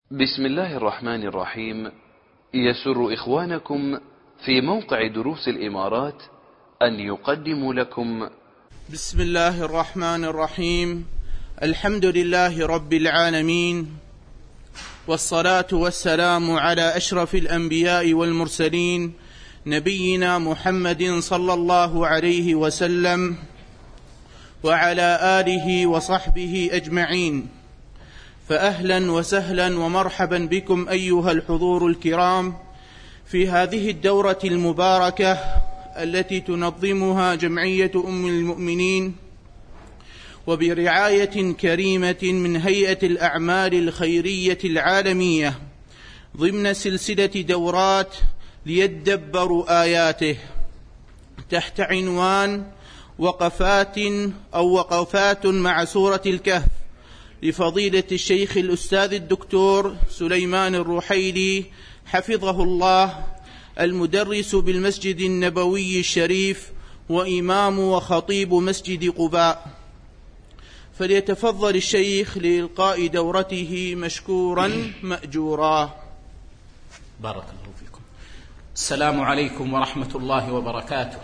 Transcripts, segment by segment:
بسم الله الرحمن الرحيم. يسر إخوانكم في موقع دروس الإمارات أن يقدموا لكم بسم الله الرحمن الرحيم. الحمد لله رب العالمين، والصلاة والسلام على أشرف الأنبياء والمرسلين نبينا محمد صلى الله عليه وسلم وعلى آله وصحبه أجمعين. فأهلا وسهلا ومرحبا بكم أيها الحضور الكرام في هذه الدورة المباركة التي تنظمها جمعية أم المؤمنين وبرعاية كريمة من هيئة الأعمال الخيرية العالمية ضمن سلسلة دورات ليدبروا آياته تحت عنوان وقفات مع سورة الكهف لفضيلة الشيخ الأستاذ الدكتور سليمان الرحيلي حفظه الله، المدرس بالمسجد النبوي الشريف وإمام وخطيب مسجد قباء. فليتفضل الشيخ لإلقاء دورته مشكورا مأجورا. بارك الله فيكم. السلام عليكم ورحمة الله وبركاته.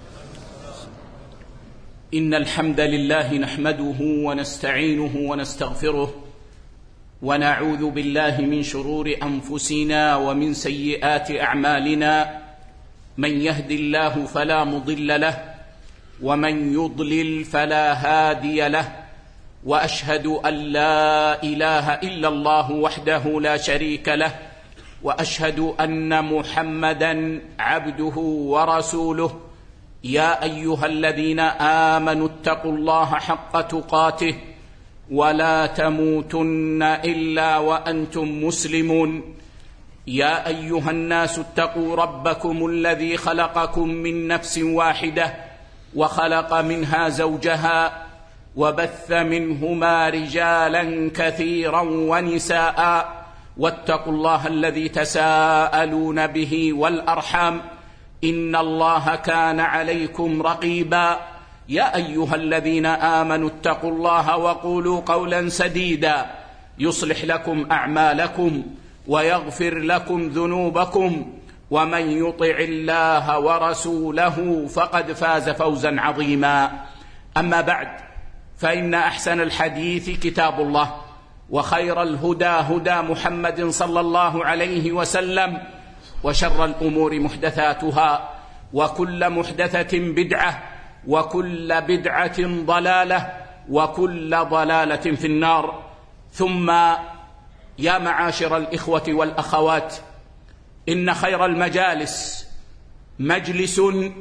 إن الحمد لله نحمده ونستعينه ونستغفره ونعوذ بالله من شرور أنفسنا ومن سيئات أعمالنا، من يهد الله فلا مضل له ومن يضلل فلا هادي له، وأشهد أن لا إله إلا الله وحده لا شريك له، وأشهد أن محمدا عبده ورسوله. يا أيها الذين آمنوا اتقوا الله حق تقاته ولا تموتن إلا وأنتم مسلمون. يا أيها الناس اتقوا ربكم الذي خلقكم من نفس واحدة وخلق منها زوجها وبث منهما رجالا كثيرا ونساء، واتقوا الله الذي تساءلون به والأرحام، إن الله كان عليكم رقيبا. يا أيها الذين آمنوا اتقوا الله وقولوا قولا سديدا يصلح لكم أعمالكم ويغفر لكم ذنوبكم، ومن يطع الله ورسوله فقد فاز فوزا عظيما. أما بعد، فإن أحسن الحديث كتاب الله، وخير الهدى هدى محمد صلى الله عليه وسلم، وشر الأمور محدثاتها، وكل محدثة بدعة، وكل بدعة ضلالة، وكل ضلالة في النار. ثم يا معاشر الإخوة والأخوات، إن خير المجالس مجلس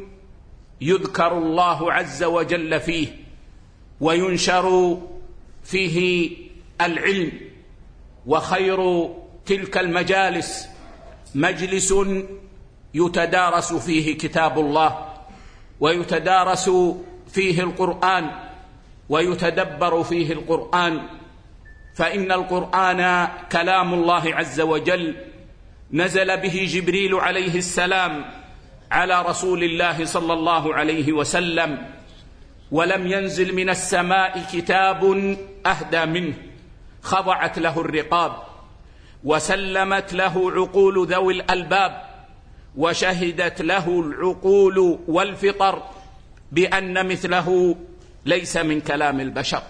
يذكر الله عز وجل فيه وينشر فيه العلم، وخير تلك المجالس مجلس يتدارس فيه كتاب الله، ويتدارس فيه القرآن، ويتدبر فيه القرآن، فإن القرآن كلام الله عز وجل، نزل به جبريل عليه السلام على رسول الله صلى الله عليه وسلم، ولم ينزل من السماء كتاب أهدى منه، خضعت له الرقاب وسلمت له عقول ذوي الألباب، وشهدت له العقول والفطر بأن مثله ليس من كلام البشر،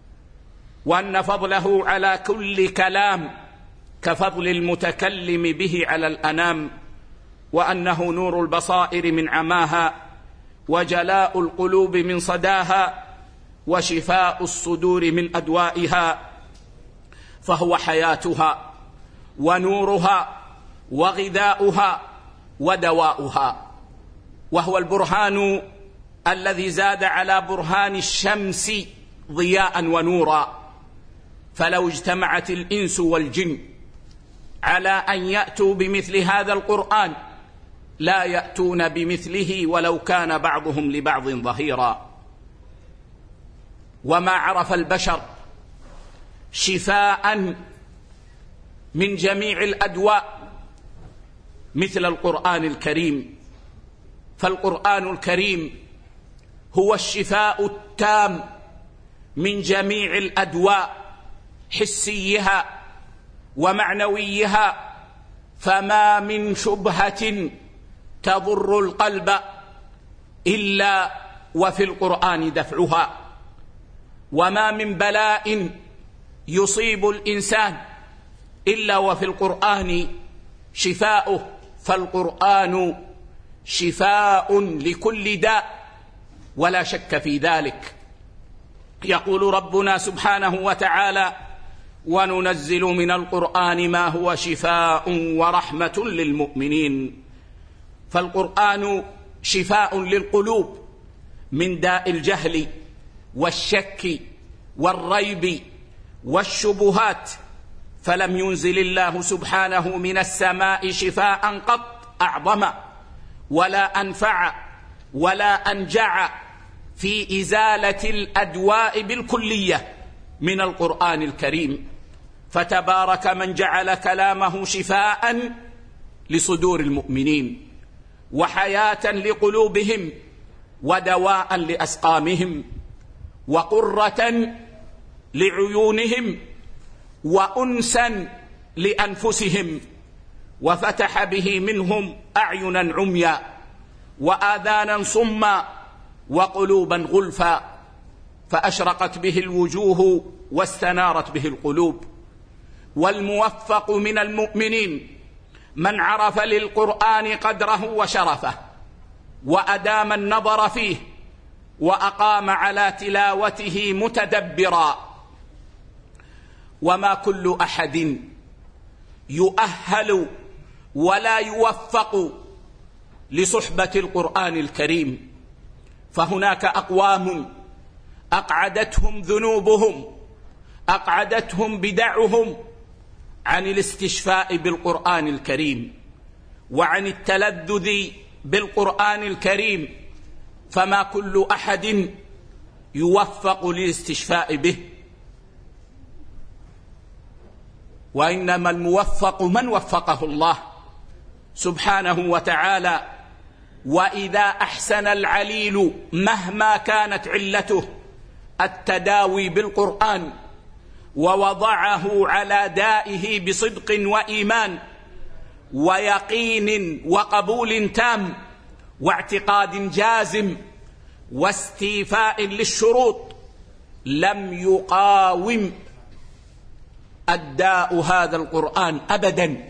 وأن فضله على كل كلام كفضل المتكلم به على الأنام، وأنه نور البصائر من عماها، وجلاء القلوب من صداها، وشفاء الصدور من أدوائها، فهو حياتها ونورها وغذاؤها ودواؤها، وهو البرهان الذي زاد على برهان الشمس ضياء ونورا. فلو اجتمعت الإنس والجن على أن يأتوا بمثل هذا القرآن لا يأتون بمثله ولو كان بعضهم لبعض ظهيرا. وما عرف البشر شفاء من جميع الأدواء مثل القرآن الكريم، فالقرآن الكريم هو الشفاء التام من جميع الأدواء حسيها ومعنويها، فما من شبهة تضر القلب إلا وفي القرآن دفعها، وما من بلاء يصيب الإنسان إلا وفي القرآن شفاؤه، فالقرآن شفاء لكل داء ولا شك في ذلك. يقول ربنا سبحانه وتعالى: وننزل من القرآن ما هو شفاء ورحمة للمؤمنين. فالقرآن شفاء للقلوب من داء الجهل والشك والريب والشبهات، فلم ينزل الله سبحانه من السماء شفاء قط أعظم ولا أنفع ولا أنجع في إزالة الأدواء بالكلية من القرآن الكريم. فتبارك من جعل كلامه شفاء لصدور المؤمنين وحياة لقلوبهم ودواء لأسقامهم وقرة لعيونهم وأنسا لأنفسهم، وفتح به منهم أعينا عميا وآذانا صما وقلوبا غلفا، فأشرقت به الوجوه واستنارت به القلوب. والموفق من المؤمنين من عرف للقرآن قدره وشرفه، وأدام النظر فيه، وأقام على تلاوته متدبرا. وما كل أحد يؤهل ولا يوفق لصحبة القرآن الكريم، فهناك أقوام أقعدتهم ذنوبهم، أقعدتهم بدعهم عن الاستشفاء بالقرآن الكريم وعن التلذذ بالقرآن الكريم، فما كل أحد يوفق للاستشفاء به، وإنما الموفق من وفقه الله سبحانه وتعالى. وإذا أحسن العليل مهما كانت علته التداوي بالقرآن ووضعه على دائه بصدق وإيمان ويقين وقبول تام واعتقاد جازم واستيفاء للشروط، لم يقاوم الداء هذا القرآن أبدا.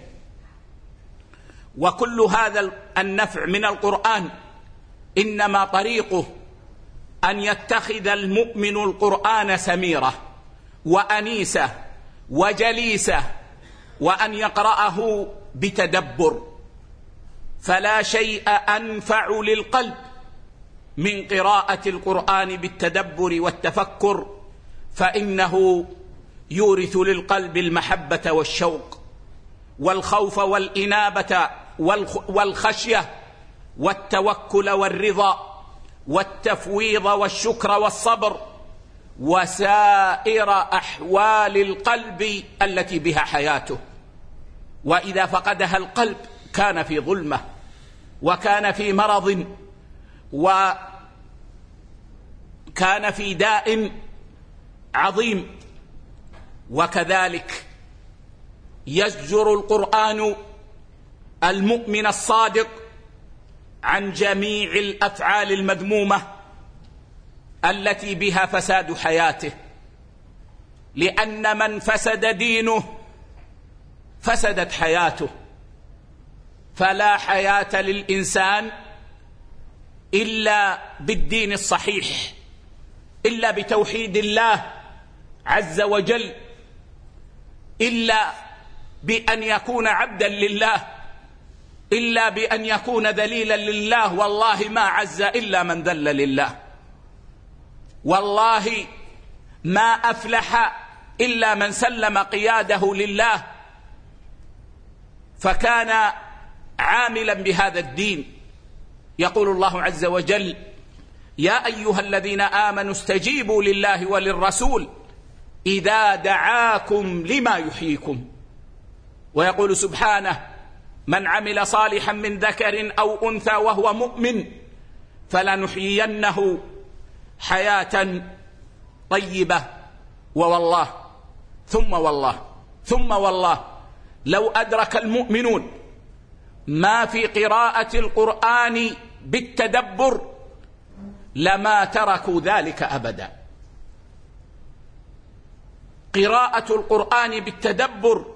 وكل هذا النفع من القرآن إنما طريقه أن يتخذ المؤمن القرآن سميرة وأنيسة وجليسة، وأن يقرأه بتدبر، فلا شيء أنفع للقلب من قراءة القرآن بالتدبر والتفكر، فإنه يورث للقلب المحبة والشوق والخوف والإنابة والخشية والتوكل والرضا والتفويض والشكر والصبر وسائر أحوال القلب التي بها حياته. وإذا فقدها القلب كان في ظلمة وكان في مرض وكان في داء عظيم. وكذلك يزجر القرآن المؤمن الصادق عن جميع الأفعال المذمومة التي بها فساد حياته، لأن من فسد دينه فسدت حياته، فلا حياة للإنسان إلا بالدين الصحيح، إلا بتوحيد الله عز وجل، إلا بأن يكون عبدا لله، إلا بأن يكون ذليلا لله. والله ما عز إلا من ذل لله، والله ما أفلح إلا من سلم قياده لله، فكان عاملا بهذا الدين. يقول الله عز وجل: يا أيها الذين آمنوا استجيبوا لله وللرسول إذا دعاكم لما يحييكم. ويقول سبحانه: من عمل صالحا من ذكر أو أنثى وهو مؤمن فلنحيينه حياة طيبة. ووالله ثم والله ثم والله لو أدرك المؤمنون ما في قراءة القرآن بالتدبر لما تركوا ذلك أبدا. قراءة القرآن بالتدبر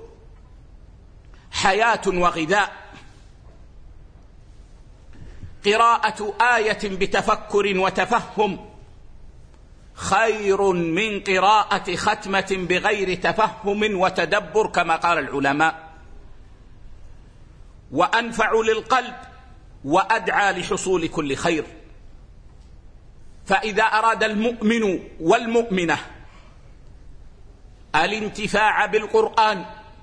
حياة وغذاء. قراءة آية بتفكر وتفهم خير من قراءة ختمة بغير تفهم وتدبر كما قال العلماء، وأنفع للقلب وأدعى لحصول كل خير. فإذا أراد المؤمن والمؤمنة الانتفاع بالقرآن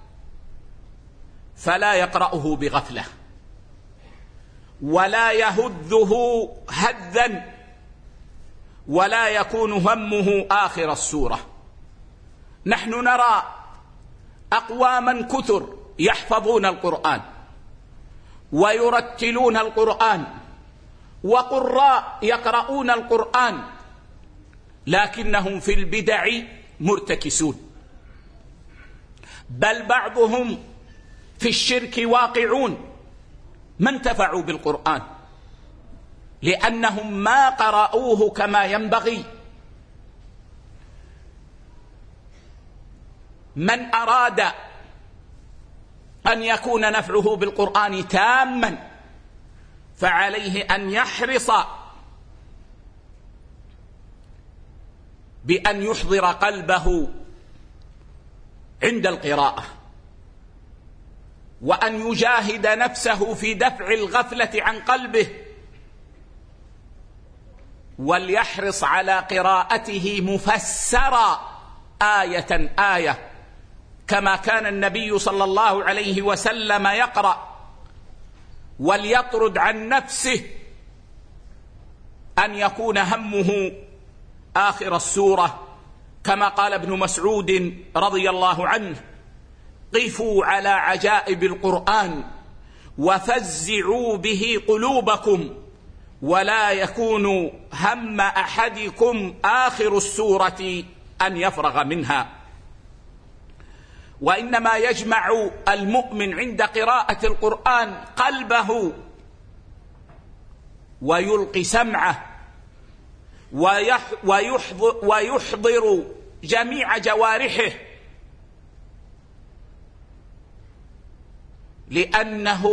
فلا يقرأه بغفلة ولا يهده هدا ولا يكون همه آخر السورة. نحن نرى أقواما كثر يحفظون القرآن ويرتلون القرآن وقراء يقرؤون القرآن، لكنهم في البدع مرتكسون، بل بعضهم في الشرك واقعون ما انتفعوا بالقرآن لأنهم ما قرأوه كما ينبغي. من أراد أن يكون نفعه بالقرآن تاما فعليه أن يحرص بأن يحضر قلبه عند القراءة، وأن يجاهد نفسه في دفع الغفلة عن قلبه، وليحرص على قراءته مفسرا آية آية كما كان النبي صلى الله عليه وسلم يقرأ، وليطرد عن نفسه أن يكون همه آخر السورة كما قال ابن مسعود رضي الله عنه: قفوا على عجائب القرآن وفزعوا به قلوبكم ولا يكون هم أحدكم آخر السورة أن يفرغ منها. وإنما يجمع المؤمن عند قراءة القرآن قلبه ويلقي سمعه ويحضر جميع جوارحه، لأنه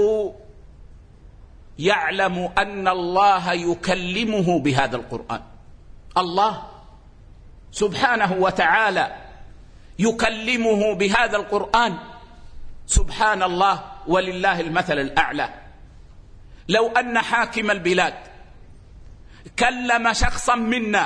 يعلم أن الله يكلمه بهذا القرآن. الله سبحانه وتعالى يكلمه بهذا القرآن، سبحان الله ولله المثل الأعلى. لو أن حاكم البلاد كلم شخصا منا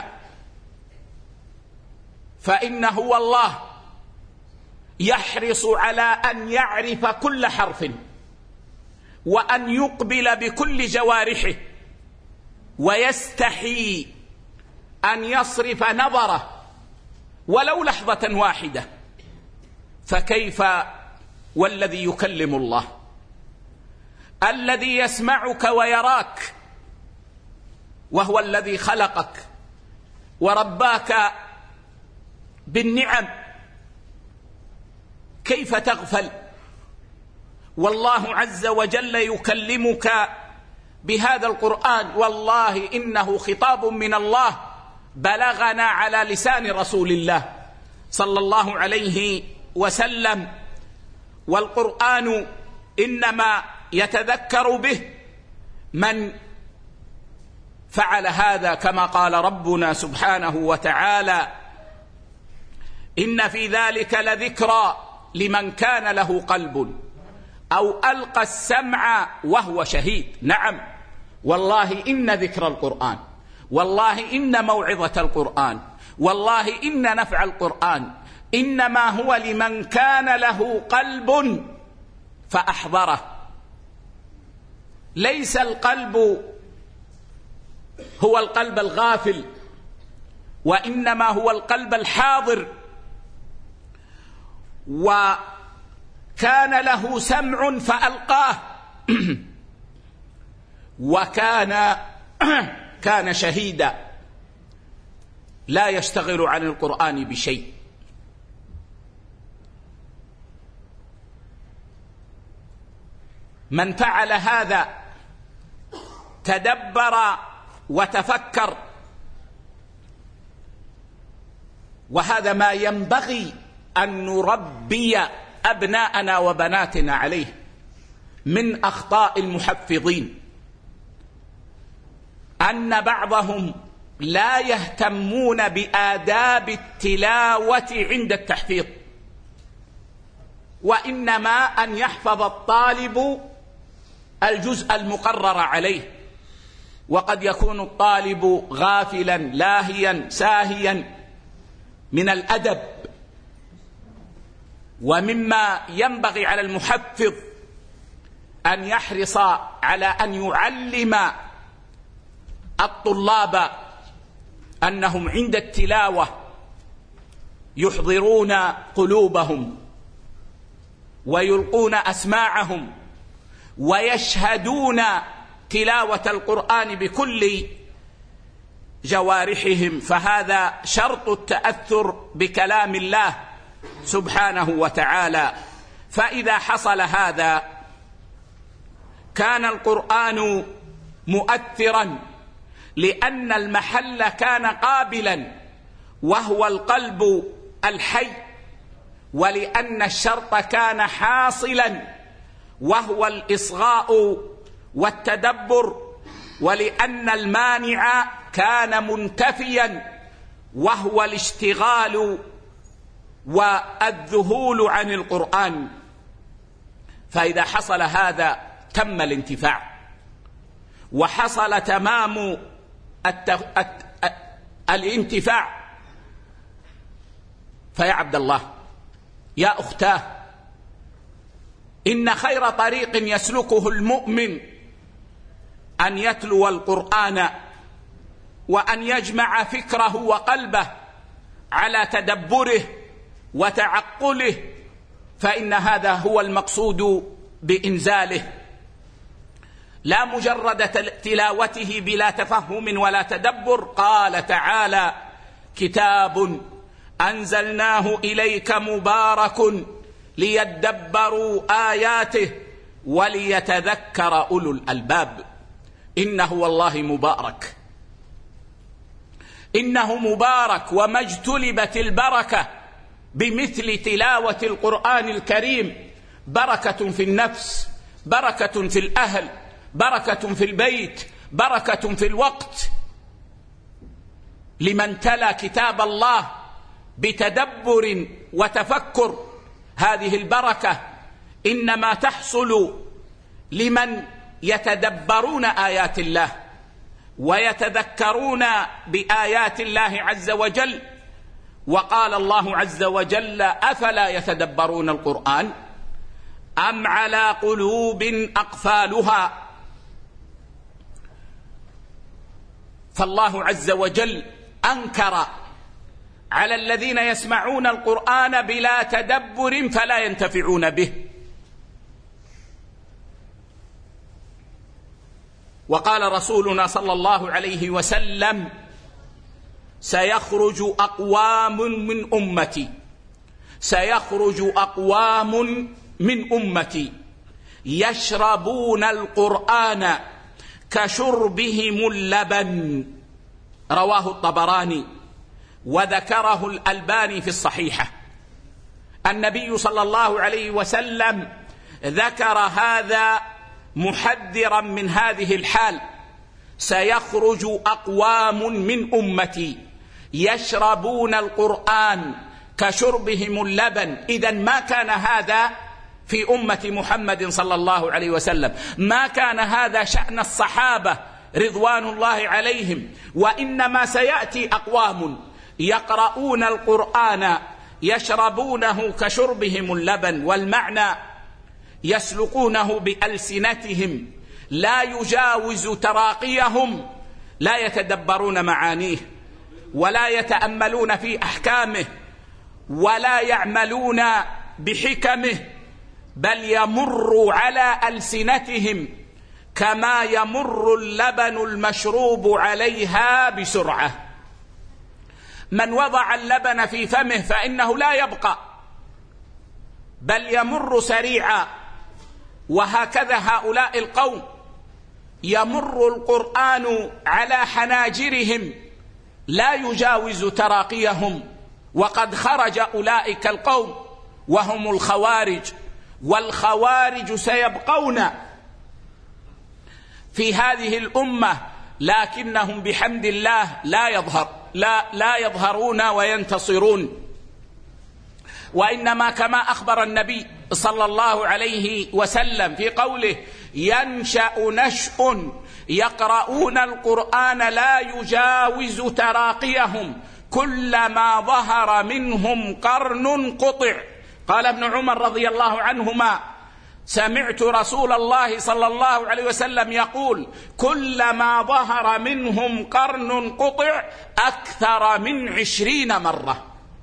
فإنه والله يحرص على أن يعرف كل حرف وأن يقبل بكل جوارحه، ويستحي أن يصرف نظره ولو لحظة واحدة، فكيف والذي يكلم الله الذي يسمعك ويراك، وهو الذي خلقك ورباك بالنعم، كيف تغفل؟ والله عز وجل يكلمك بهذا القرآن. والله إنه خطاب من الله بلغنا على لسان رسول الله صلى الله عليه وسلم، والقرآن إنما يتذكر به من فعل هذا كما قال ربنا سبحانه وتعالى: إن في ذلك لذكرى لمن كان له قلب أو ألقى السمع وهو شهيد. نعم، والله إن ذكر القرآن، والله إن موعظة القرآن، والله إن نفع القرآن إنما هو لمن كان له قلب فأحضره. ليس القلب هو القلب الغافل، وإنما هو القلب الحاضر، وكان له سمع فألقاه كان شهيدا لا يشتغل عن القرآن بشيء. من فعل هذا تدبر وتفكر، وهذا ما ينبغي أن نربي أبناءنا وبناتنا عليه من أخطاء المحفظين، أن بعضهم لا يهتمون بآداب التلاوة عند التحفيظ، وإنما أن يحفظ الطالب الجزء المقرر عليه، وقد يكون الطالب غافلا لاهيا ساهيا من الأدب. ومما ينبغي على المحفظ أن يحرص على أن يعلم الطلاب أنهم عند التلاوة يحضرون قلوبهم ويلقون أسماعهم ويشهدون تلاوة القرآن بكل جوارحهم، فهذا شرط التأثر بكلام الله سبحانه وتعالى. فإذا حصل هذا كان القرآن مؤثرا، لأن المحل كان قابلا وهو القلب الحي، ولأن الشرط كان حاصلا وهو الإصغاء والتدبر، ولأن المانع كان منتفيا وهو الاشتغال والذهول عن القرآن. فإذا حصل هذا تم الانتفاع وحصل تمام الانتفاع. فيا عبد الله، يا أختاه، إن خير طريق يسلكه المؤمن أن يتلو القرآن وأن يجمع فكره وقلبه على تدبره وتعقله، فإن هذا هو المقصود بإنزاله، لا مجرد تلاوته بلا تفهم ولا تدبر. قال تعالى: كتاب أنزلناه إليك مبارك ليدبروا آياته وليتذكر أولو الألباب. إنه والله مبارك، إنه مبارك، وما اجتلبت البركة بمثل تلاوة القرآن الكريم. بركة في النفس، بركة في الأهل، بركة في البيت، بركة في الوقت. لمن تلا كتاب الله بتدبر وتفكر، هذه البركة إنما تحصل لمن يتدبرون آيات الله ويتذكرون بآيات الله عز وجل. وقال الله عز وجل: أفلا يتدبرون القرآن أم على قلوب أقفالها. فالله عز وجل أنكر على الذين يسمعون القرآن بلا تدبر فلا ينتفعون به. وقال رسولنا صلى الله عليه وسلم: سيخرج أقوام من أمتي، سيخرج أقوام من أمتي يشربون القرآن كشربهم اللبن. رواه الطبراني وذكره الألباني في الصحيحة. النبي صلى الله عليه وسلم ذكر هذا محذرا من هذه الحال: سيخرج أقوام من أمتي يشربون القرآن كشربهم اللبن. إذن ما كان هذا في أمة محمد صلى الله عليه وسلم، ما كان هذا شأن الصحابة رضوان الله عليهم، وإنما سيأتي أقوام يقرؤون القرآن يشربونه كشربهم اللبن، والمعنى يسلقونه بألسنتهم لا يجاوز تراقيهم، لا يتدبرون معانيه ولا يتأملون في أحكامه ولا يعملون بحكمه، بل يمر على ألسنتهم كما يمر اللبن المشروب عليها بسرعة. من وضع اللبن في فمه فإنه لا يبقى، بل يمر سريعا وهكذا هؤلاء القوم يمر القرآن على حناجرهم لا يجاوز تراقيهم، وقد خرج أولئك القوم وهم الخوارج، والخوارج سيبقون في هذه الأمة، لكنهم بحمد الله لا يظهرون وينتصرون، وإنما كما أخبر النبي صلى الله عليه وسلم في قوله: ينشأ نشء يقرؤون القرآن لا يجاوز تراقيهم كلما ظهر منهم قرن قطع. قال ابن عمر رضي الله عنهما: سمعت رسول الله صلى الله عليه وسلم يقول: كلما ظهر منهم قرن قطع أكثر من 20 مرة،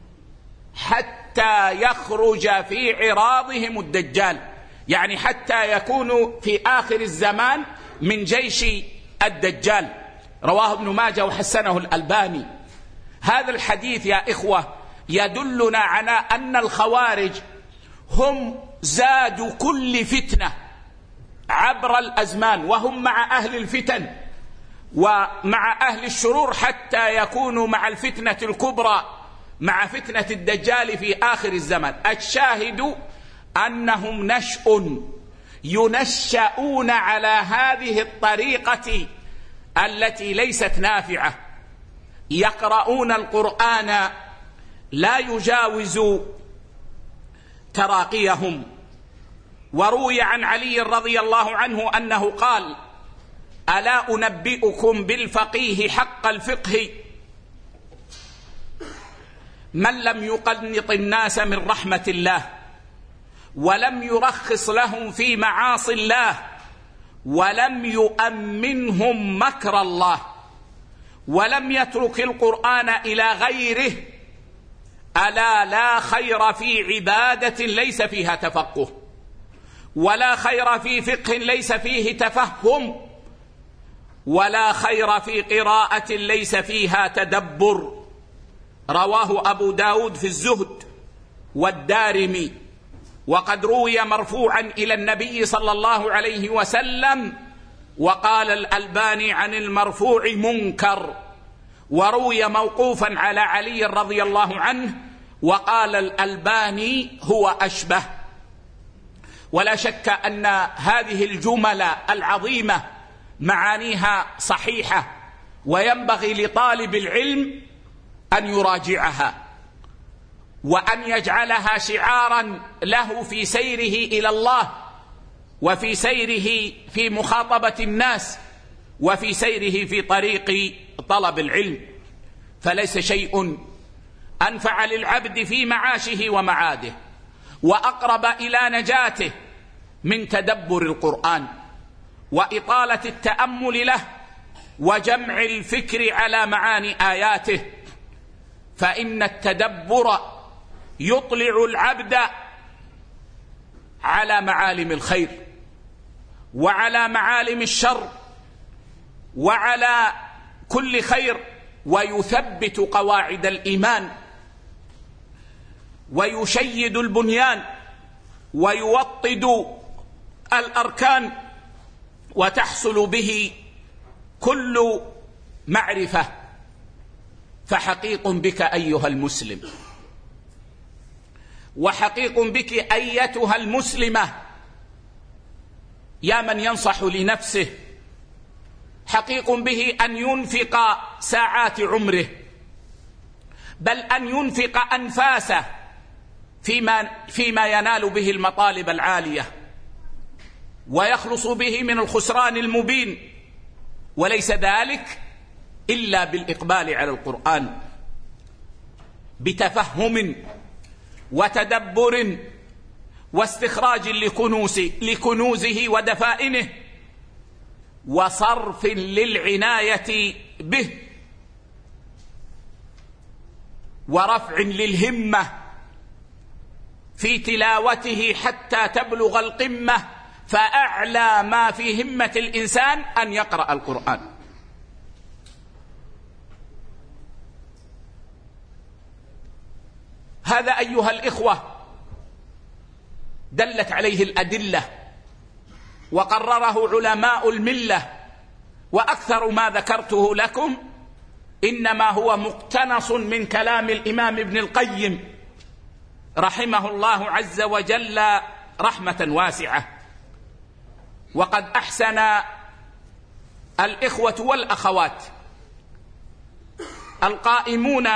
حتى يخرج في عراضهم الدجال، يعني حتى يكونوا في آخر الزمان من جيش الدجال. رواه ابن ماجه وحسنه الألباني. هذا الحديث يا إخوة يدلنا على أن الخوارج هم زاد كل فتنة عبر الأزمان، وهم مع أهل الفتن ومع أهل الشرور حتى يكونوا مع الفتنة الكبرى، مع فتنة الدجال في آخر الزمان. الشاهد أنهم نشأ ينشأون على هذه الطريقة التي ليست نافعة، يقرؤون القرآن لا يجاوز تراقيهم. وروي عن علي رضي الله عنه أنه قال: ألا أنبئكم بالفقيه حق الفقه من لم يقنط الناس من رحمة الله، ولم يرخص لهم في معاصي الله، ولم يؤمنهم مكر الله، ولم يترك القرآن إلى غيره. ألا لا خير في عبادة ليس فيها تفقه، ولا خير في فقه ليس فيه تفهم، ولا خير في قراءة ليس فيها تدبر. رواه أبو داود في الزهد والدارمي. وقد روي مرفوعا إلى النبي صلى الله عليه وسلم، وقال الألباني عن المرفوع منكر. وروي موقوفا على علي رضي الله عنه، وقال الألباني هو أشبه. ولا شك أن هذه الجمل العظيمة معانيها صحيحة، وينبغي لطالب العلم أن يراجعها وأن يجعلها شعارا له في سيره إلى الله، وفي سيره في مخاطبة الناس، وفي سيره في طريق طلب العلم. فليس شيء أنفع للعبد في معاشه ومعاده وأقرب إلى نجاته من تدبر القرآن وإطالة التأمل له وجمع الفكر على معاني آياته. فإن التدبر يطلع العبد على معالم الخير وعلى معالم الشر وعلى كل خير، ويثبت قواعد الإيمان، ويشيد البنيان، ويوطد الأركان، وتحصل به كل معرفة. فحقيق بك أيها المسلم، وحقيق بك أيتها المسلمة، يا من ينصح لنفسه، حقيق به أن ينفق ساعات عمره، بل أن ينفق أنفاسه فيما ينال به المطالب العالية ويخلص به من الخسران المبين، وليس ذلك إلا بالإقبال على القرآن بتفهم وتدبر واستخراج لكنوزه ودفائنه، وصرف للعناية به، ورفع للهمة في تلاوته حتى تبلغ القمة. فأعلى ما في همة الإنسان أن يقرأ القرآن. هذا أيها الإخوة دلت عليه الأدلة وقرره علماء الملة، وأكثر ما ذكرته لكم إنما هو مقتنص من كلام الإمام ابن القيم رحمه الله عز وجل رحمة واسعة. وقد أحسن الإخوة والأخوات القائمون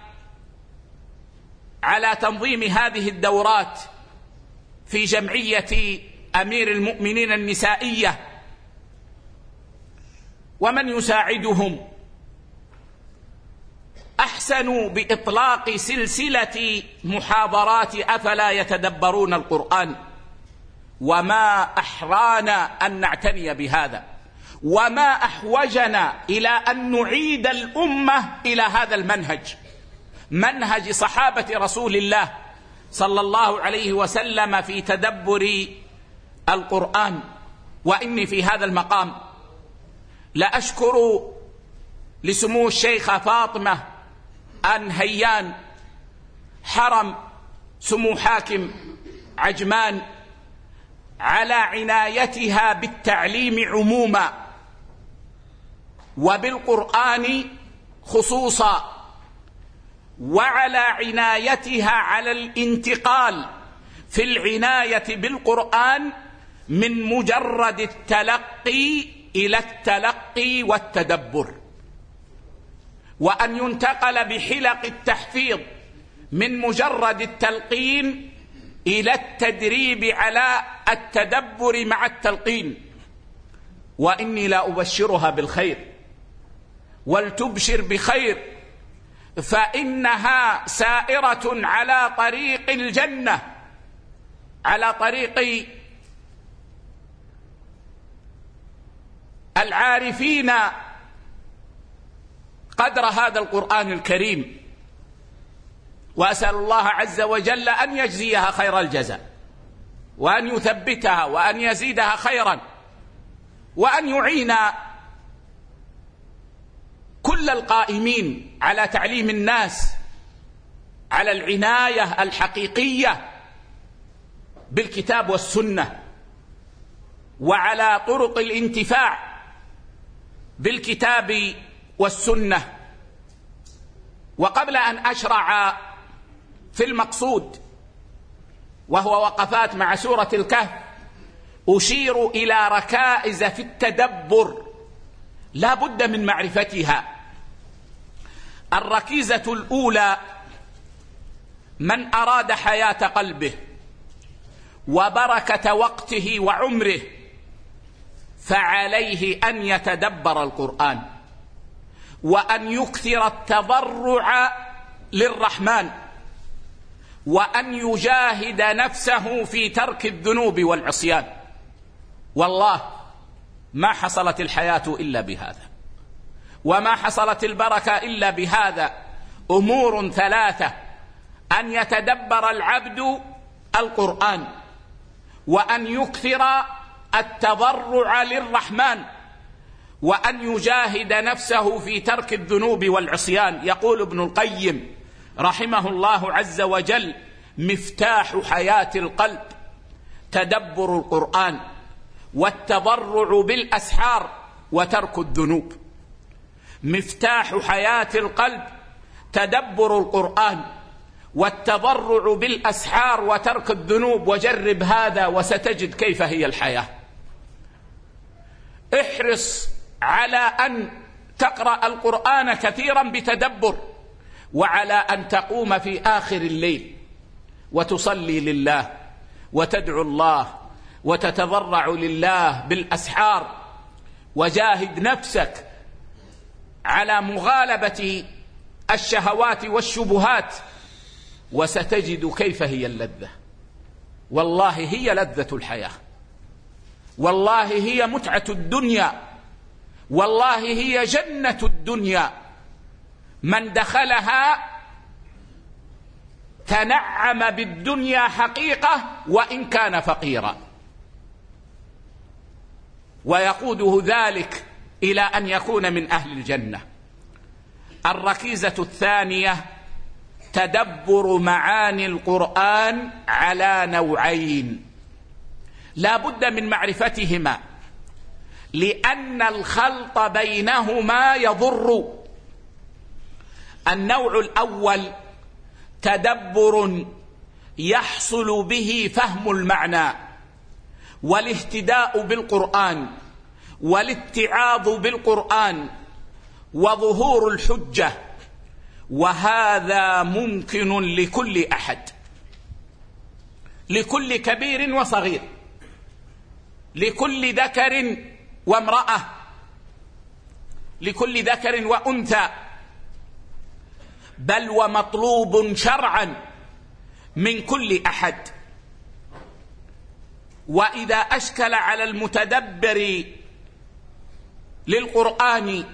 على تنظيم هذه الدورات في جمعية أمير المؤمنين النسائية ومن يساعدهم، أحسنوا بإطلاق سلسلة محاضرات أفلا يتدبرون القرآن. وما أحرانا أن نعتني بهذا، وما أحوجنا إلى أن نعيد الأمة إلى هذا المنهج، منهج صحابة رسول الله صلى الله عليه وسلم في تدبر القرآن. وإني في هذا المقام لأشكر لسمو الشيخة فاطمة أنهيان حرم سمو حاكم عجمان على عنايتها بالتعليم عموما وبالقرآن خصوصا، وعلى عنايتها على الانتقال في العناية بالقرآن من مجرد التلقي إلى التلقي والتدبر، وأن ينتقل بحلق التحفيظ من مجرد التلقين إلى التدريب على التدبر مع التلقين. وإني لا أبشرها بالخير ولتبشر بخير، فإنها سائرة على طريق الجنة، على طريق العارفين قدر هذا القرآن الكريم. وأسأل الله عز وجل أن يجزيها خير الجزاء، وأن يثبتها، وأن يزيدها خيرا، وأن يعين كل القائمين على تعليم الناس على العناية الحقيقية بالكتاب والسنة، وعلى طرق الانتفاع بالكتاب والسنة. وقبل أن أشرع في المقصود وهو وقفات مع سورة الكهف، أشير إلى ركائز في التدبر لا بد من معرفتها. الركيزة الأولى: من أراد حياة قلبه وبركة وقته وعمره فعليه أن يتدبر القرآن، وأن يكثر التضرع للرحمن، وأن يجاهد نفسه في ترك الذنوب والعصيان. والله ما حصلت الحياة إلا بهذا، وما حصلت البركة إلا بهذا. أمور ثلاثة: أن يتدبر العبد القرآن، وأن يكثر التضرع للرحمن، وأن يجاهد نفسه في ترك الذنوب والعصيان. يقول ابن القيم رحمه الله عز وجل: مفتاح حياة القلب تدبر القرآن والتضرع بالأسحار وترك الذنوب. مفتاح حياة القلب تدبر القرآن والتضرع بالأسحار وترك الذنوب. وجرب هذا وستجد كيف هي الحياة. احرص على أن تقرأ القرآن كثيرا بتدبر، وعلى أن تقوم في آخر الليل وتصلي لله وتدعو الله وتتضرع لله بالأسحار. وجاهد نفسك على مغالبة الشهوات والشبهات، وستجد كيف هي اللذة. والله هي لذة الحياة، والله هي متعة الدنيا، والله هي جنة الدنيا. من دخلها تنعم بالدنيا حقيقة وإن كان فقيرا، ويقوده ذلك إلى أن يكون من أهل الجنة. الركيزة الثانية: تدبر معاني القرآن على نوعين: لا بد من معرفتهما، لأن الخلط بينهما يضر. النوع الأول تدبر يحصل به فهم المعنى والاهتداء بالقرآن والاتعاظ بالقرآن وظهور الحجة، وهذا ممكن لكل أحد، لكل كبير وصغير، لكل ذكر وامرأة، لكل ذكر وأنثى، بل ومطلوب شرعا من كل أحد. وإذا أشكل على المتدبر للقرآن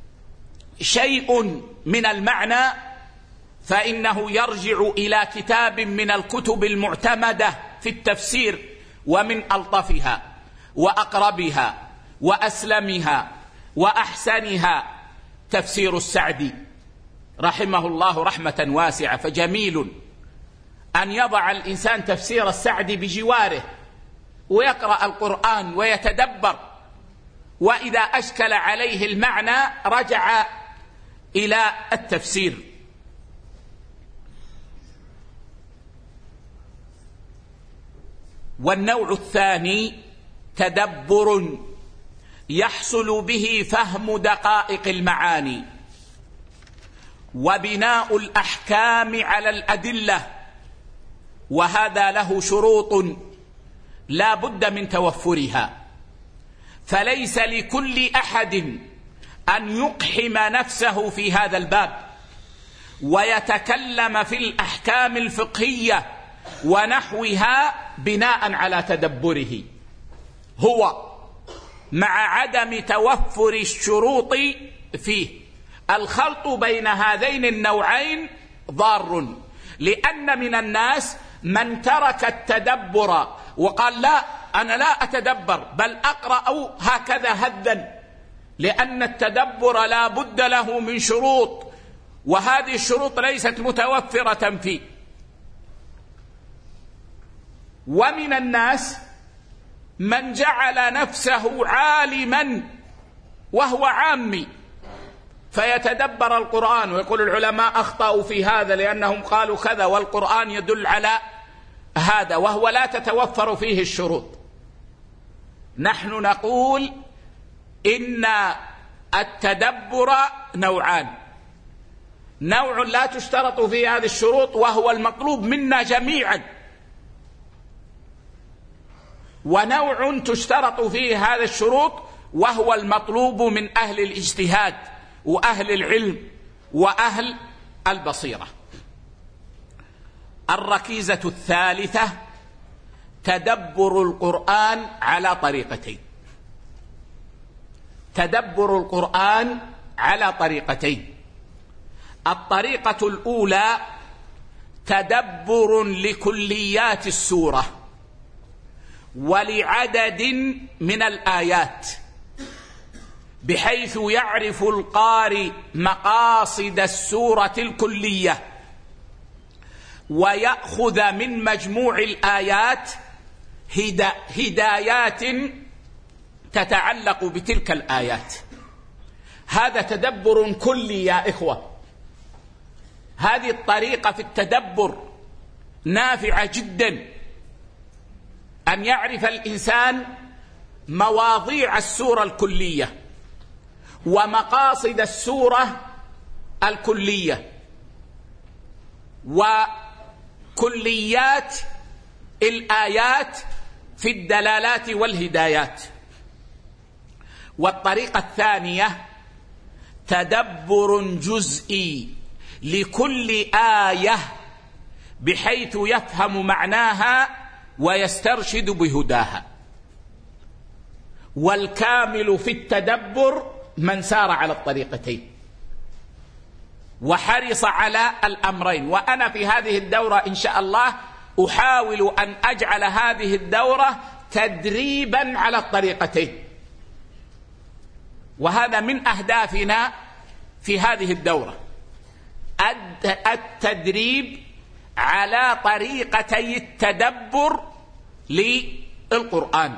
شيء من المعنى فإنه يرجع إلى كتاب من الكتب المعتمدة في التفسير، ومن ألطفها وأقربها وأسلمها وأحسنها تفسير السعدي رحمه الله رحمة واسعة. فجميل أن يضع الإنسان تفسير السعدي بجواره ويقرأ القرآن ويتدبر، وإذا أشكل عليه المعنى رجع إلى التفسير. والنوع الثاني تدبر يحصل به فهم دقائق المعاني وبناء الأحكام على الأدلة، وهذا له شروط لا بد من توفرها، فليس لكل أحد أن يقحم نفسه في هذا الباب ويتكلم في الأحكام الفقهية ونحوها بناء على تدبره، هو مع عدم توفر الشروط فيه. الخلط بين هذين النوعين ضار، لأن من الناس من ترك التدبر وقال لا أنا لا أتدبر بل أقرأ هكذا هدا، لأن التدبر لا بد له من شروط، وهذه الشروط ليست متوفرة فيه. ومن الناس من جعل نفسه عالما وهو عامي فيتدبر القرآن ويقول العلماء أخطأوا في هذا لأنهم قالوا كذا والقرآن يدل على هذا، وهو لا تتوفر فيه الشروط. نحن نقول إن التدبر نوعان، نوع لا تشترط فيه هذه الشروط وهو المطلوب منا جميعا، ونوع تشترط فيه هذه الشروط وهو المطلوب من أهل الاجتهاد وأهل العلم وأهل البصيرة. الركيزة الثالثة تدبر القرآن على طريقتين. تدبر القرآن على طريقتين. الطريقة الأولى تدبر لكليات السورة ولعدد من الآيات، بحيث يعرف القارئ مقاصد السورة الكلية ويأخذ من مجموع الآيات هدايات تتعلق بتلك الآيات. هذا تدبر كلي يا إخوة. هذه الطريقة في التدبر نافعة جدا، أن يعرف الإنسان مواضيع السورة الكلية ومقاصد السورة الكلية وكليات الآيات في الدلالات والهدايات. والطريقة الثانية تدبر جزئي لكل آية بحيث يفهم معناها ويسترشد بهداها. والكامل في التدبر من سار على الطريقتين وحرص على الأمرين. وأنا في هذه الدورة إن شاء الله أحاول أن أجعل هذه الدورة تدريبا على الطريقتين، وهذا من أهدافنا في هذه الدورة، التدريب على طريقتي التدبر القرآن.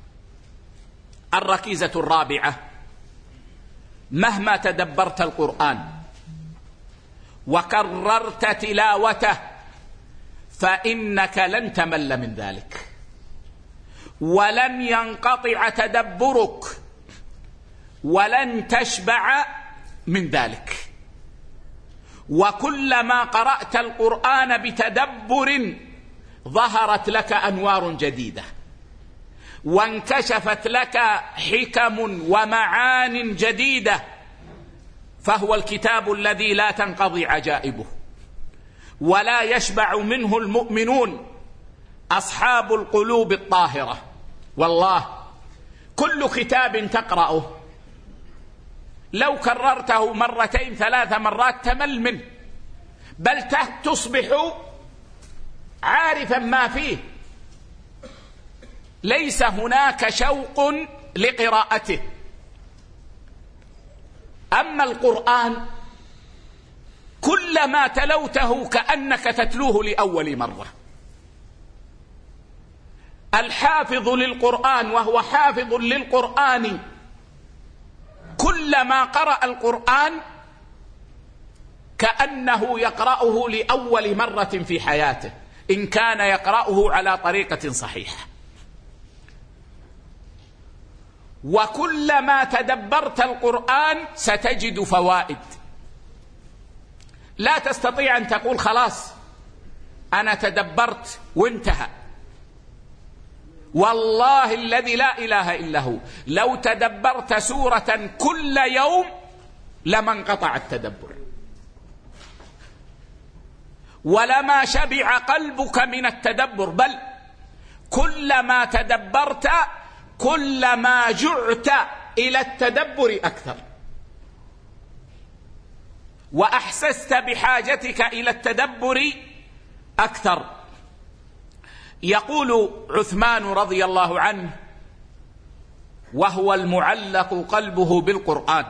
الركيزة الرابعة: مهما تدبرت القرآن وكررت تلاوته فإنك لن تمل من ذلك، ولن ينقطع تدبرك، ولن تشبع من ذلك. وكلما قرأت القرآن بتدبر ظهرت لك أنوار جديدة، وانكشفت لك حكم ومعان جديدة، فهو الكتاب الذي لا تنقضي عجائبه ولا يشبع منه المؤمنون أصحاب القلوب الطاهرة. والله كل كتاب تقرأه لو كررته 2 3 مرات تمل منه، بل تصبح عارفا ما فيه، ليس هناك شوق لقراءته. أما القرآن كلما تلوته كأنك تتلوه لأول مرة. الحافظ للقرآن وهو حافظ للقرآن كلما قرأ القرآن كأنه يقرأه لأول مرة في حياته، إن كان يقرأه على طريقة صحيحة. وكلما تدبرت القرآن ستجد فوائد، لا تستطيع أن تقول خلاص أنا تدبرت وانتهى. والله الذي لا إله إلا هو لو تدبرت سورة كل يوم لما انقطع التدبر، ولما شبع قلبك من التدبر، بل كلما تدبرت كلما جعت إلى التدبر أكثر، وأحسست بحاجتك إلى التدبر أكثر. يقول عثمان رضي الله عنه وهو المعلق قلبه بالقرآن،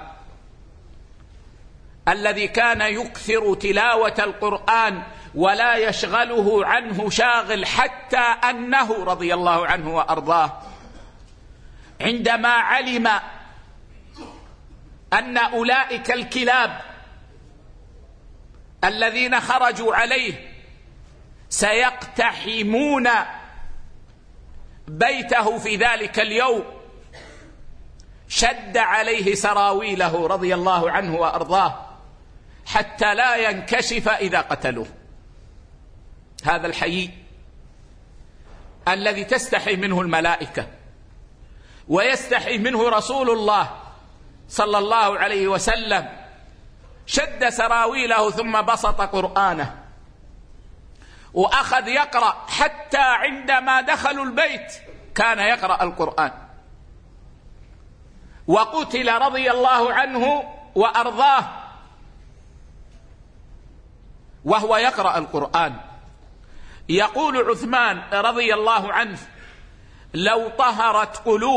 الذي كان يكثر تلاوة القرآن ولا يشغله عنه شاغل، حتى أنه رضي الله عنه وأرضاه عندما علم أن أولئك الكلاب الذين خرجوا عليه سيقتحمون بيته في ذلك اليوم شد عليه سراويله رضي الله عنه وأرضاه حتى لا ينكشف إذا قتلوه. هذا الحيي الذي تستحي منه الملائكة ويستحي منه رسول الله صلى الله عليه وسلم شد سراويله ثم بسط قرآنه وأخذ يقرأ، حتى عندما دخلوا البيت كان يقرأ القرآن، وقتل رضي الله عنه وأرضاه وهو يقرأ القرآن. يقول عثمان رضي الله عنه لو طهرت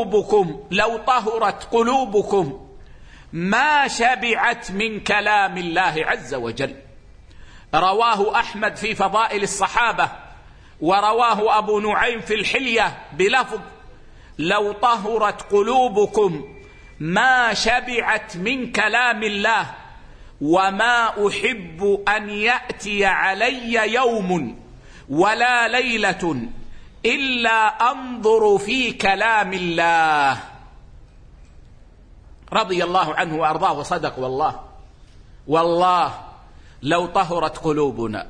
قلوبكم ما شبعت من كلام الله عز وجل. رواه أحمد في فضائل الصحابة، ورواه أبو نعيم في الحلية بلفظ لو طهرت قلوبكم ما شبعت من كلام الله، وما أحب أن يأتي علي يوم ولا ليلة إلا أنظر في كلام الله. رضي الله عنه وأرضاه وصدق. والله لو طهرت قلوبنا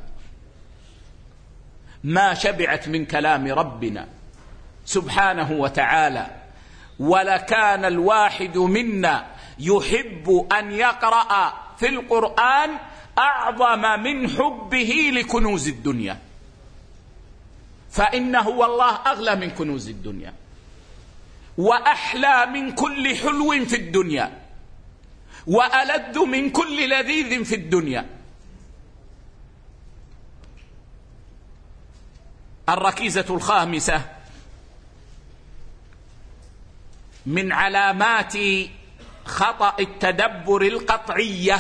ما شبعت من كلام ربنا سبحانه وتعالى، ولكان الواحد منا يحب أن يقرأ في القرآن أعظم من حبه لكنوز الدنيا، فإنه والله أغلى من كنوز الدنيا وأحلى من كل حلو في الدنيا وألذ من كل لذيذ في الدنيا. الركيزة الخامسة من علامات خطأ التدبر القطعية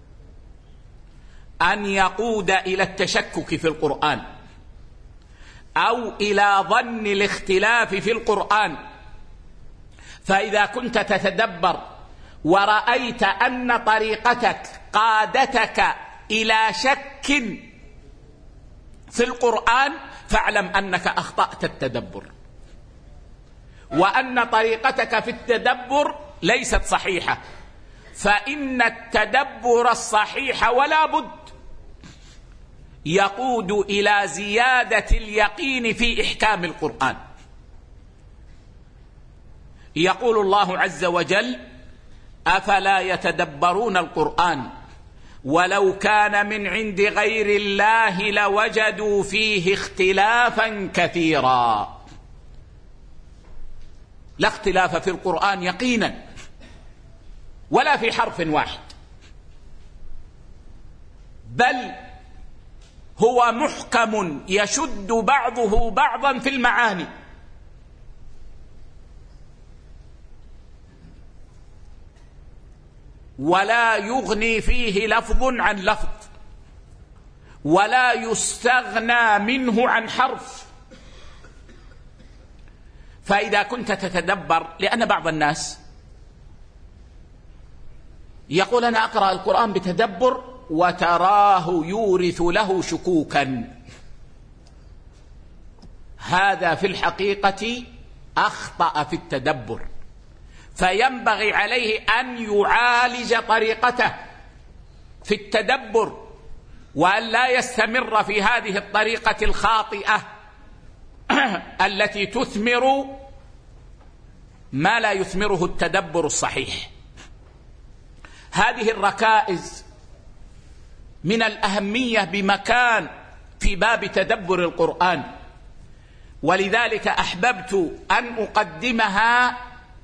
أن يقود إلى التشكك في القرآن، أو إلى ظن الاختلاف في القرآن. فإذا كنت تتدبر ورأيت أن طريقتك قادتك إلى شك في القرآن فاعلم أنك أخطأت التدبر، وأن طريقتك في التدبر ليست صحيحة، فإن التدبر الصحيح ولا بد يقود إلى زيادة اليقين في إحكام القرآن. يقول الله عز وجل: أفلا يتدبرون القرآن ولو كان من عند غير الله لوجدوا فيه اختلافا كثيرا. لا اختلاف في القرآن يقينا ولا في حرف واحد، بل هو محكم يشد بعضه بعضا في المعاني. ولا يغني فيه لفظ عن لفظ، ولا يستغنى منه عن حرف. فإذا كنت تتدبر، لأن بعض الناس يقول أنا أقرأ القرآن بتدبر وتراه يورث له شكوكا، هذا في الحقيقة أخطأ في التدبر، فينبغي عليه أن يعالج طريقته في التدبر وأن لا يستمر في هذه الطريقة الخاطئة التي تثمر ما لا يثمره التدبر الصحيح. هذه الركائز من الأهمية بمكان في باب تدبر القرآن، ولذلك أحببت أن أقدمها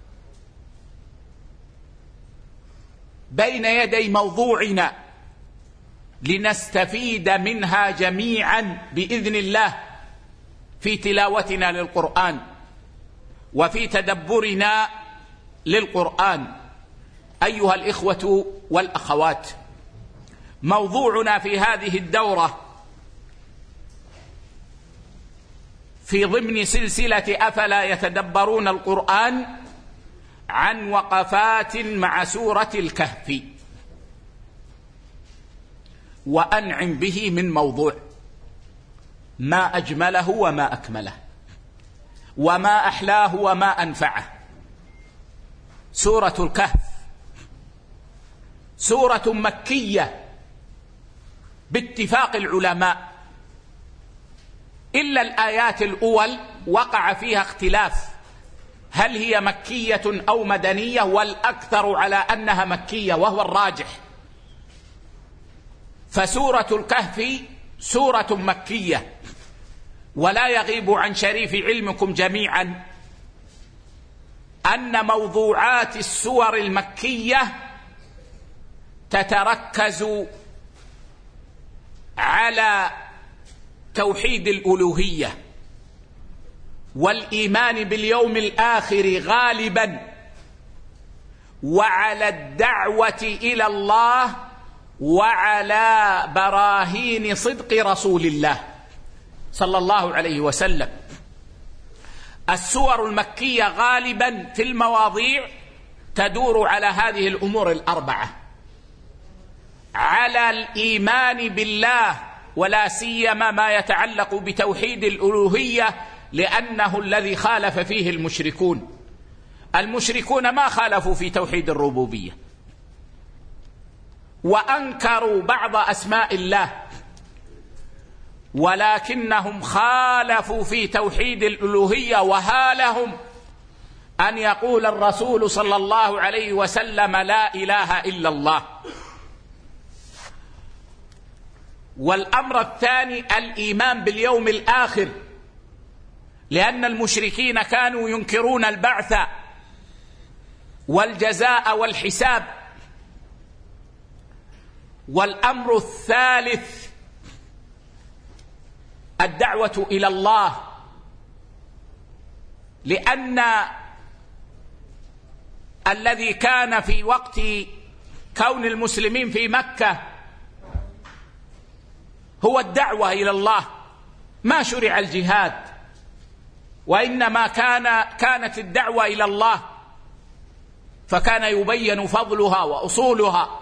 بين يدي موضوعنا لنستفيد منها جميعا بإذن الله في تلاوتنا للقرآن وفي تدبرنا للقرآن. أيها الإخوة والأخوات، موضوعنا في هذه الدورة في ضمن سلسلة أفلا يتدبرون القرآن عن وقفات مع سورة الكهف. وأنعم به من موضوع ما أجمله وما أكمله وما أحلاه وما أنفعه. سورة الكهف سورة مكية باتفاق العلماء، إلا الآيات الأول وقع فيها اختلاف، هل هي مكية أو مدنية، والأكثر على أنها مكية وهو الراجح. فسورة الكهف سورة مكية، ولا يغيب عن شريف علمكم جميعا أن موضوعات السور المكية تتركز على توحيد الألوهية والإيمان باليوم الآخر غالبا، وعلى الدعوة إلى الله، وعلى براهين صدق رسول الله صلى الله عليه وسلم. السور المكية غالبا في المواضيع تدور على هذه الأمور الأربعة: على الإيمان بالله، ولا سيما ما يتعلق بتوحيد الألوهية، لأنه الذي خالف فيه المشركون. المشركون ما خالفوا في توحيد الربوبية، وأنكروا بعض أسماء الله، ولكنهم خالفوا في توحيد الألوهية. وهالهم أن يقول الرسول صلى الله عليه وسلم لا إله إلا الله. والأمر الثاني الإيمان باليوم الآخر، لأن المشركين كانوا ينكرون البعث والجزاء والحساب. والأمر الثالث الدعوة إلى الله، لأن الذي كان في وقت كون المسلمين في مكة هو الدعوة إلى الله، ما شرع الجهاد وإنما كانت الدعوة إلى الله، فكان يبين فضلها وأصولها.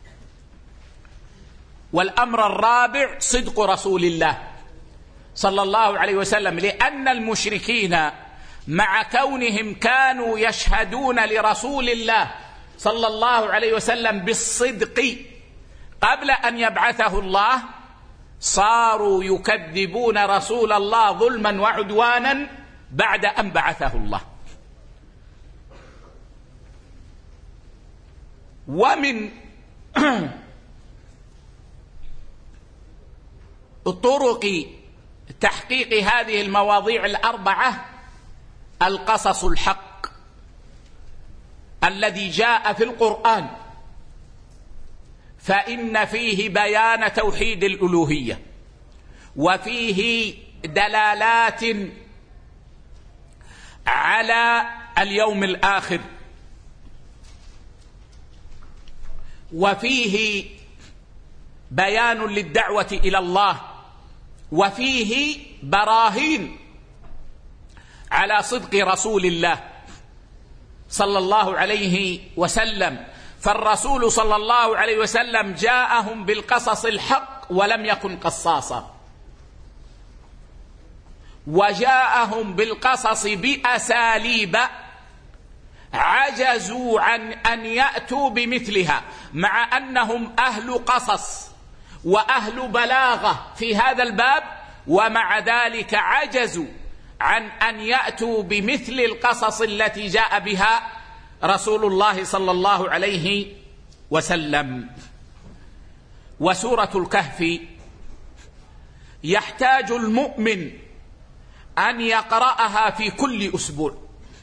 والأمر الرابع صدق رسول الله صلى الله عليه وسلم، لأن المشركين مع كونهم كانوا يشهدون لرسول الله صلى الله عليه وسلم بالصدق قبل أن يبعثه الله، صاروا يكذبون رسول الله ظلما وعدوانا بعد أن بعثه الله. ومن طرق تحقيق هذه المواضيع الأربعة القصص الحق الذي جاء في القرآن، فإن فيه بيان توحيد الألوهية، وفيه دلالات على اليوم الآخر، وفيه بيان للدعوة إلى الله، وفيه براهين على صدق رسول الله صلى الله عليه وسلم. فالرسول صلى الله عليه وسلم جاءهم بالقصص الحق ولم يكن قصاصا، وجاءهم بالقصص بأساليب عجزوا عن أن يأتوا بمثلها، مع أنهم أهل قصص وأهل بلاغة في هذا الباب، ومع ذلك عجزوا عن أن يأتوا بمثل القصص التي جاء بها رسول الله صلى الله عليه وسلم. وسورة الكهف يحتاج المؤمن أن يقرأها في كل أسبوع،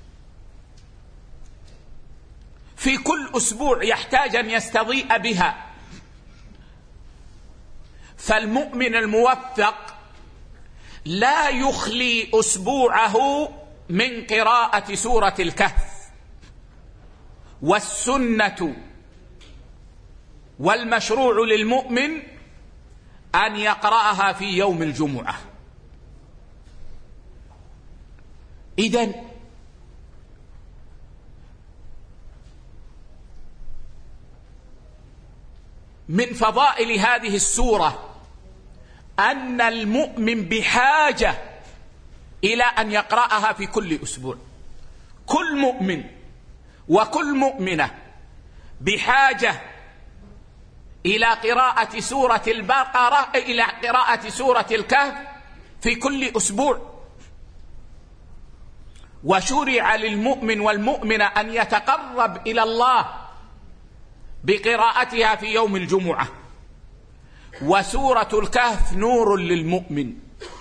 في كل أسبوع يحتاج أن يستضيء بها. فالمؤمن الموفق لا يخلي أسبوعه من قراءة سورة الكهف، والسنة والمشروع للمؤمن أن يقرأها في يوم الجمعة. إذن من فضائل هذه السورة أن المؤمن بحاجة إلى أن يقرأها في كل أسبوع. كل مؤمن وكل مؤمنة بحاجة إلى قراءة سورة البقرة، إلى قراءة سورة الكهف في كل أسبوع. وشرع للمؤمن والمؤمنة أن يتقرب إلى الله بقراءتها في يوم الجمعة. وسورة الكهف نور للمؤمن.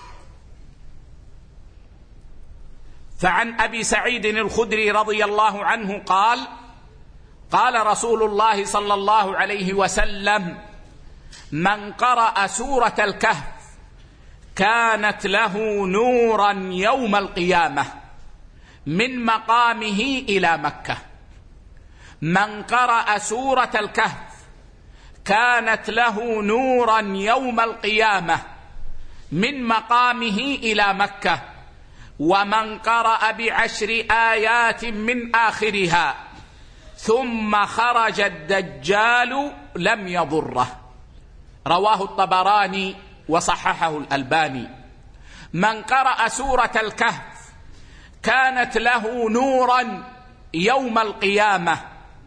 فعن أبي سعيد الخدري رضي الله عنه قال: قال رسول الله صلى الله عليه وسلم: من قرأ سورة الكهف كانت له نورا يوم القيامة من مقامه إلى مكة. من قرأ سورة الكهف كانت له نورا يوم القيامة من مقامه إلى مكة. ومن قرأ ب10 آيات من آخرها ثم خرج الدجال لم يضره. رواه الطبراني وصححه الألباني. من قرأ سورة الكهف كانت له نورا يوم القيامة،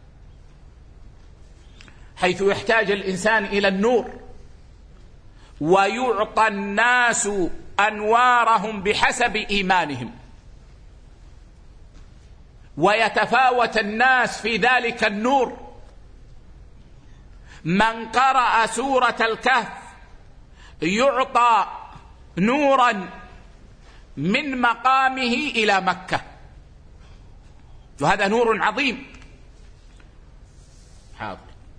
حيث يحتاج الإنسان إلى النور، ويعطى الناس أنوارهم بحسب إيمانهم، ويتفاوت الناس في ذلك النور. من قرأ سورة الكهف يعطى نورا من مقامه إلى مكة، وهذا نور عظيم. حاضر.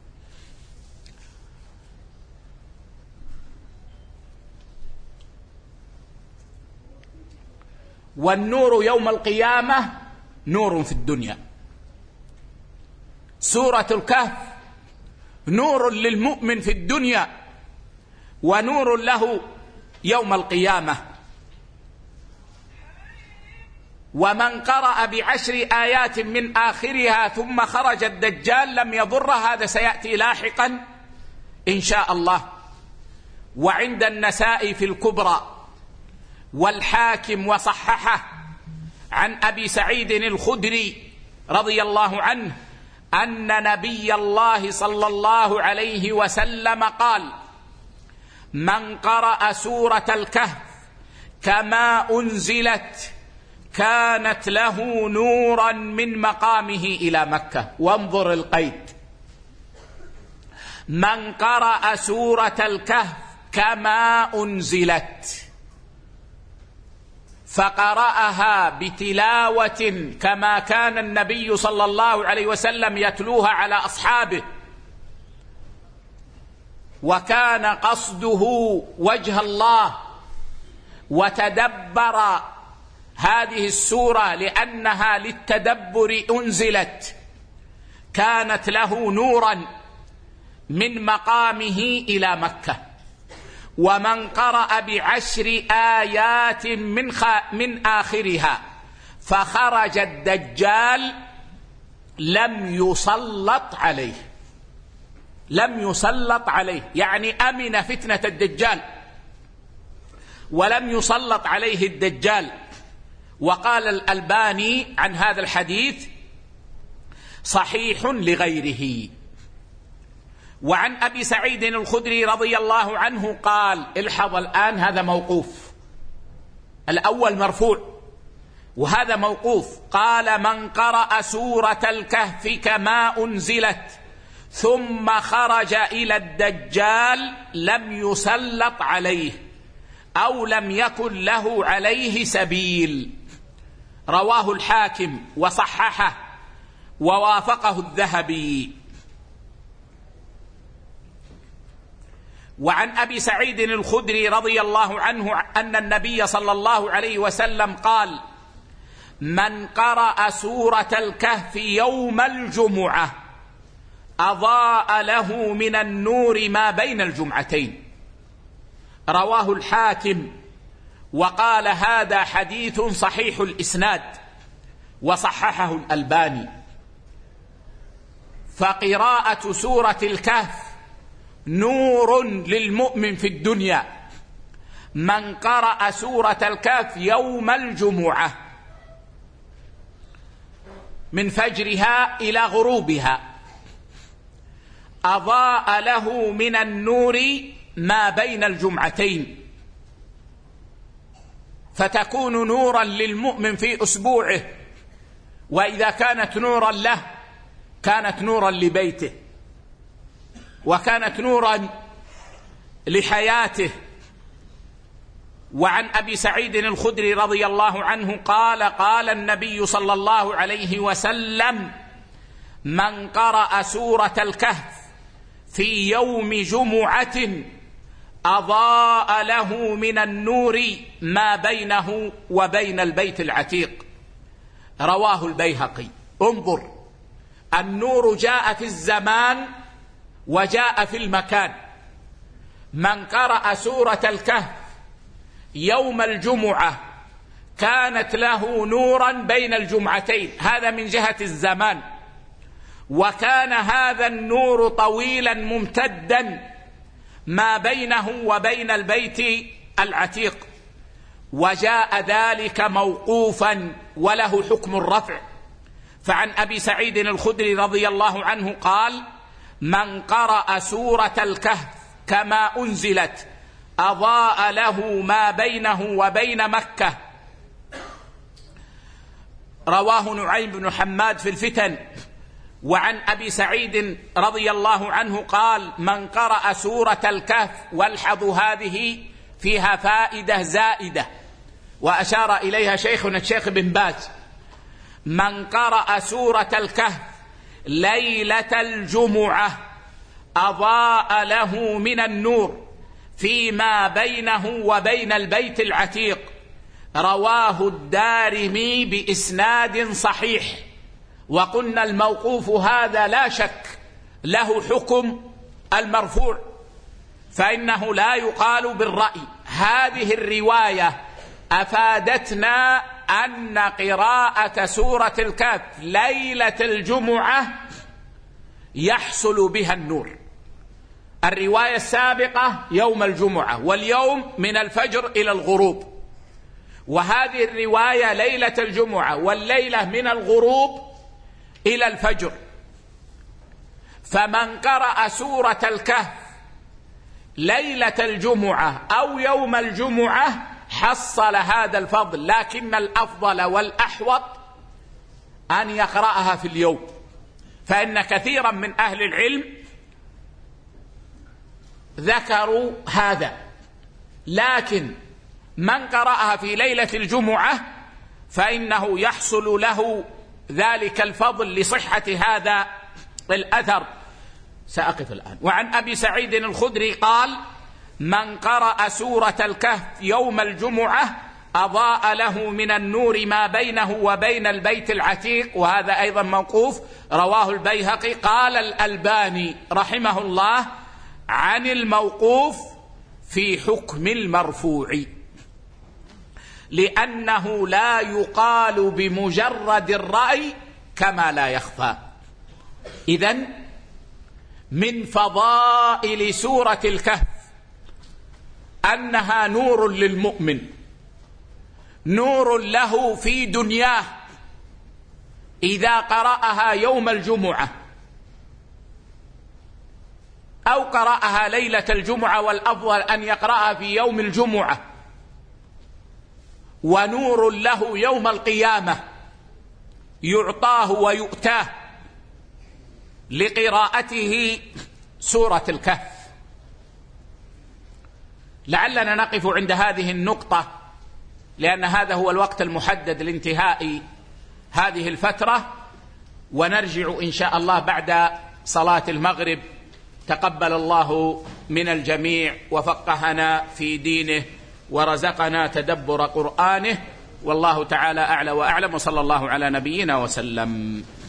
والنور يوم القيامة نور في الدنيا. سورة الكهف نور للمؤمن في الدنيا ونور له يوم القيامة. ومن قرأ ب10 آيات من آخرها ثم خرج الدجال لم يضر. هذا سيأتي لاحقا إن شاء الله. وعند النسائي في الكبرى والحاكم وصححه عن أبي سعيد الخدري رضي الله عنه أن نبي الله صلى الله عليه وسلم قال: من قرأ سورة الكهف كما أنزلت كانت له نورا من مقامه إلى مكة. وانظر القيد: من قرأ سورة الكهف كما أنزلت، فقرأها بتلاوة كما كان النبي صلى الله عليه وسلم يتلوها على أصحابه، وكان قصده وجه الله، وتدبر هذه السورة لأنها للتدبر أنزلت، كانت له نورا من مقامه إلى مكة. ومن قرأ ب10 آيات من آخرها فخرج الدجال لم يسلط عليه. لم يسلط عليه يعني أمن فتنة الدجال ولم يسلط عليه الدجال. وقال الألباني عن هذا الحديث: صحيح لغيره. وعن أبي سعيد الخدري رضي الله عنه قال، الحظ الآن هذا موقوف، الأول مرفوع وهذا موقوف، قال: من قرأ سورة الكهف كما أنزلت ثم خرج إلى الدجال لم يسلط عليه أو لم يكن له عليه سبيل. رواه الحاكم وصححه ووافقه الذهبي. وعن أبي سعيد الخدري رضي الله عنه أن النبي صلى الله عليه وسلم قال: من قرأ سورة الكهف يوم الجمعة أضاء له من النور ما بين الجمعتين. رواه الحاكم وقال: هذا حديث صحيح الإسناد، وصححه الألباني. فقراءة سورة الكهف نور للمؤمن في الدنيا. من قرأ سورة الكهف يوم الجمعة من فجرها إلى غروبها أضاء له من النور ما بين الجمعتين، فتكون نورا للمؤمن في أسبوعه، وإذا كانت نورا له كانت نورا لبيته، وكانت نورا لحياته. وعن أبي سعيد الخدري رضي الله عنه قال: قال النبي صلى الله عليه وسلم: من قرأ سورة الكهف في يوم جمعة أضاء له من النور ما بينه وبين البيت العتيق. رواه البيهقي. انظر، النور جاء في الزمان وجاء في المكان. من قرأ سورة الكهف يوم الجمعة كانت له نورا بين الجمعتين، هذا من جهة الزمان، وكان هذا النور طويلا ممتدا ما بينه وبين البيت العتيق، وجاء ذلك موقوفا وله حكم الرفع. فعن أبي سعيد الخدري رضي الله عنه قال: من قرأ سورة الكهف كما أنزلت أضاء له ما بينه وبين مكة. رواه نعيم بن حماد في الفتن. وعن أبي سعيد رضي الله عنه قال: من قرأ سورة الكهف، والحظوا هذه فيها فائدة زائدة وأشار إليها شيخنا الشيخ بن باز: من قرأ سورة الكهف ليلة الجمعة أضاء له من النور فيما بينه وبين البيت العتيق. رواه الدارمي بإسناد صحيح. وقلنا الموقوف هذا لا شك له حكم المرفوع، فإنه لا يقال بالرأي. هذه الرواية أفادتنا أن قراءة سورة الكهف ليلة الجمعة يحصل بها النور. الرواية السابقة يوم الجمعة، واليوم من الفجر إلى الغروب، وهذه الرواية ليلة الجمعة والليلة من الغروب إلى الفجر. فمن قرأ سورة الكهف ليلة الجمعة أو يوم الجمعة حصل هذا الفضل، لكن الأفضل والأحوط أن يقرأها في اليوم، فإن كثيرا من أهل العلم ذكروا هذا. لكن من قرأها في ليلة الجمعة فإنه يحصل له ذلك الفضل لصحة هذا الأثر. سأقف الآن. وعن أبي سعيد الخدري قال: من قرأ سورة الكهف يوم الجمعة أضاء له من النور ما بينه وبين البيت العتيق. وهذا أيضا موقوف، رواه البيهقي. قال الألباني رحمه الله عن الموقوف في حكم المرفوع، لأنه لا يقال بمجرد الرأي كما لا يخفى. إذن من فضائل سورة الكهف أنها نور للمؤمن، نور له في دنياه إذا قرأها يوم الجمعة أو قرأها ليلة الجمعة، والأفضل أن يقرأها في يوم الجمعة، ونور له يوم القيامة يعطاه ويؤتاه لقراءته سورة الكهف. لعلنا نقف عند هذه النقطة، لأن هذا هو الوقت المحدد لانتهاء هذه الفترة، ونرجع إن شاء الله بعد صلاة المغرب. تقبل الله من الجميع وفقهنا في دينه ورزقنا تدبر قرآنه، والله تعالى أعلى وأعلم، وصلى الله على نبينا وسلم.